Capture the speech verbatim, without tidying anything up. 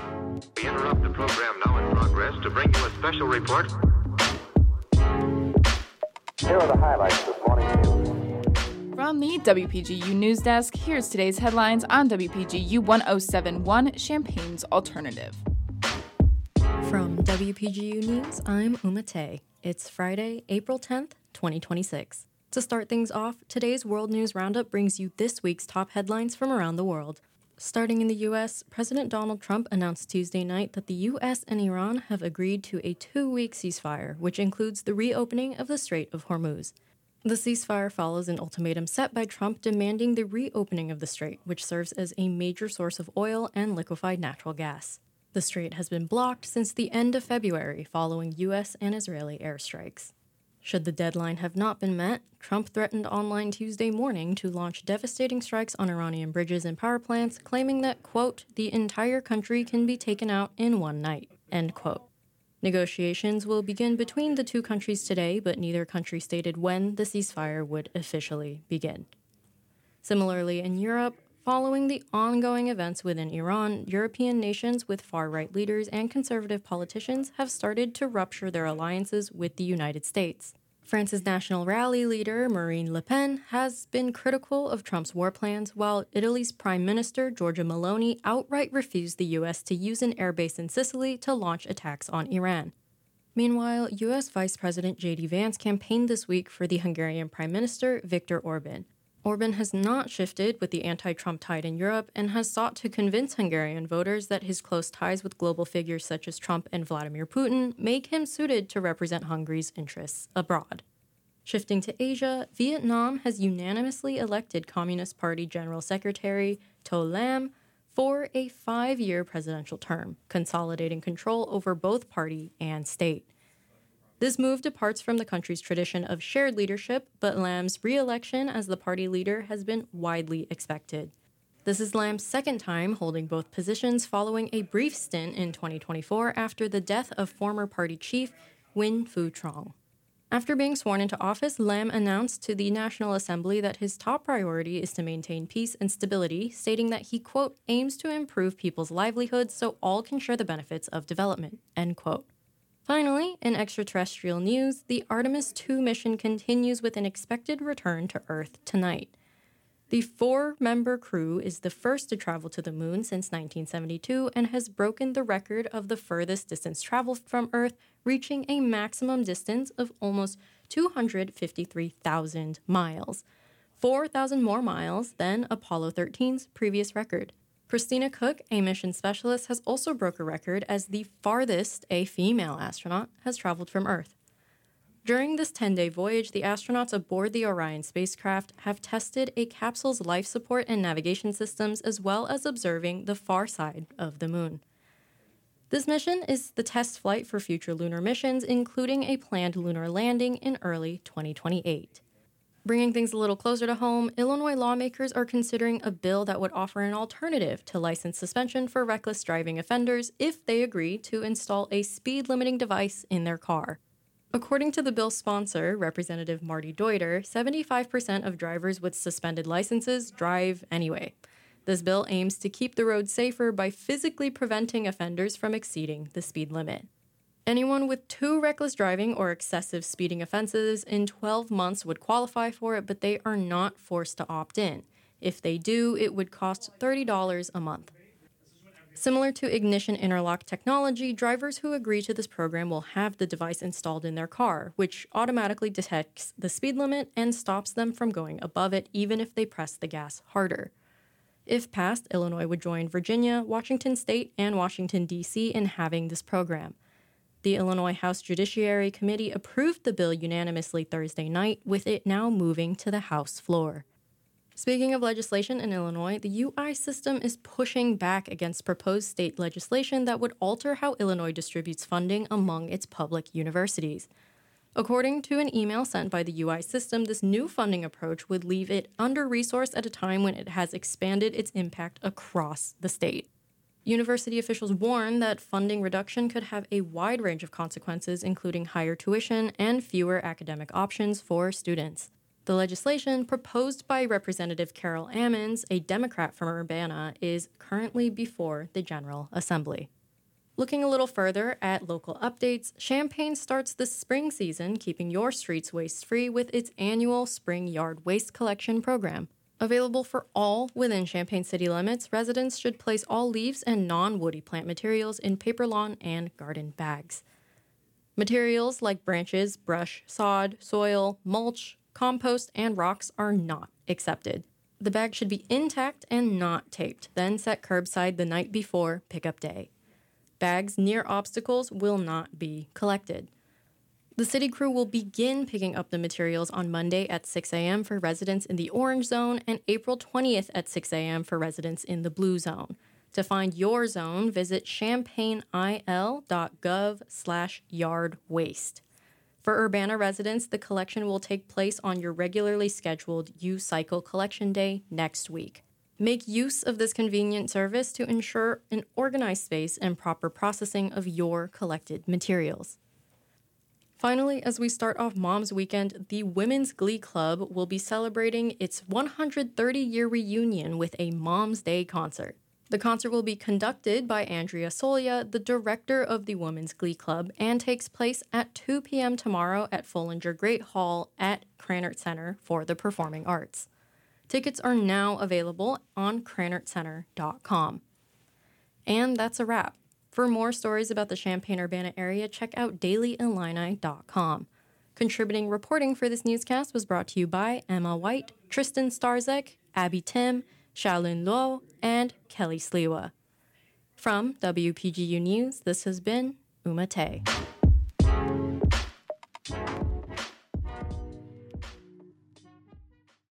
We interrupt the program now in progress to bring you a special report. Here are the highlights this morning's news. From the W P G U News Desk, here's today's headlines on W P G U one oh seven point one, Champaign's Alternative. From W P G U News, I'm Uma Tay. It's Friday, April tenth, twenty twenty-six. To start things off, today's World News Roundup brings you this week's top headlines from around the world. Starting in the U S, President Donald Trump announced Tuesday night that the U S and Iran have agreed to a two-week ceasefire, which includes the reopening of the Strait of Hormuz. The ceasefire follows an ultimatum set by Trump demanding the reopening of the strait, which serves as a major source of oil and liquefied natural gas. The strait has been blocked since the end of February following U S and Israeli airstrikes. Should the deadline have not been met, Trump threatened online Tuesday morning to launch devastating strikes on Iranian bridges and power plants, claiming that, quote, the entire country can be taken out in one night, end quote. Negotiations will begin between the two countries today, but neither country stated when the ceasefire would officially begin. Similarly, in Europe, following the ongoing events within Iran, European nations with far-right leaders and conservative politicians have started to rupture their alliances with the United States. France's National Rally leader, Marine Le Pen, has been critical of Trump's war plans, while Italy's Prime Minister, Giorgia Meloni, outright refused the U S to use an airbase in Sicily to launch attacks on Iran. Meanwhile, U S Vice President J D Vance campaigned this week for the Hungarian Prime Minister, Viktor Orban. Orban has not shifted with the anti-Trump tide in Europe and has sought to convince Hungarian voters that his close ties with global figures such as Trump and Vladimir Putin make him suited to represent Hungary's interests abroad. Shifting to Asia, Vietnam has unanimously elected Communist Party General Secretary To Lam for a five-year presidential term, consolidating control over both party and state. This move departs from the country's tradition of shared leadership, but Lam's re-election as the party leader has been widely expected. This is Lam's second time holding both positions following a brief stint in twenty twenty-four after the death of former party chief Nguyen Phu Trong. After being sworn into office, Lam announced to the National Assembly that his top priority is to maintain peace and stability, stating that he, quote, aims to improve people's livelihoods so all can share the benefits of development, end quote. Finally, in extraterrestrial news, the Artemis two mission continues with an expected return to Earth tonight. The four-member crew is the first to travel to the moon since nineteen seventy-two and has broken the record of the furthest distance traveled from Earth, reaching a maximum distance of almost two hundred fifty-three thousand miles, four thousand more miles than Apollo thirteen's previous record. Christina Cook, a mission specialist, has also broke a record as the farthest a female astronaut has traveled from Earth. During this ten-day voyage, the astronauts aboard the Orion spacecraft have tested a capsule's life support and navigation systems, as well as observing the far side of the moon. This mission is the test flight for future lunar missions, including a planned lunar landing in early twenty twenty-eight. Bringing things a little closer to home, Illinois lawmakers are considering a bill that would offer an alternative to license suspension for reckless driving offenders if they agree to install a speed-limiting device in their car. According to the bill's sponsor, Representative Marty Deuter, seventy-five percent of drivers with suspended licenses drive anyway. This bill aims to keep the road safer by physically preventing offenders from exceeding the speed limit. Anyone with two reckless driving or excessive speeding offenses in twelve months would qualify for it, but they are not forced to opt in. If they do, it would cost thirty dollars a month. Similar to ignition interlock technology, drivers who agree to this program will have the device installed in their car, which automatically detects the speed limit and stops them from going above it even if they press the gas harder. If passed, Illinois would join Virginia, Washington State, and Washington, D C in having this program. The Illinois House Judiciary Committee approved the bill unanimously Thursday night, with it now moving to the House floor. Speaking of legislation in Illinois, the U I system is pushing back against proposed state legislation that would alter how Illinois distributes funding among its public universities. According to an email sent by the U I system, this new funding approach would leave it under-resourced at a time when it has expanded its impact across the state. University officials warn that funding reduction could have a wide range of consequences, including higher tuition and fewer academic options for students. The legislation, proposed by Representative Carol Ammons, a Democrat from Urbana, is currently before the General Assembly. Looking a little further at local updates, Champaign starts the spring season keeping your streets waste-free with its annual Spring Yard Waste Collection program. Available for all within Champaign city limits, residents should place all leaves and non-woody plant materials in paper lawn and garden bags. Materials like branches, brush, sod, soil, mulch, compost, and rocks are not accepted. The bag should be intact and not taped, then set curbside the night before pickup day. Bags near obstacles will not be collected. The city crew will begin picking up the materials on Monday at six a.m. for residents in the orange zone and April twentieth at six a.m. for residents in the blue zone. To find your zone, visit champaign-il.gov slash yard waste. For Urbana residents, the collection will take place on your regularly scheduled U-Cycle collection day next week. Make use of this convenient service to ensure an organized space and proper processing of your collected materials. Finally, as we start off Mom's Weekend, the Women's Glee Club will be celebrating its one hundred thirty-year reunion with a Mom's Day concert. The concert will be conducted by Andrea Solia, the director of the Women's Glee Club, and takes place at two p.m. tomorrow at Follinger Great Hall at Krannert Center for the Performing Arts. Tickets are now available on krannert center dot com. And that's a wrap. For more stories about the Champaign-Urbana area, check out daily illini dot com. Contributing reporting for this newscast was brought to you by Emma White, Tristan Starzek, Abby Tim, Xiaolin Luo, and Kelly Sliwa. From W P G U News, this has been Uma Tay.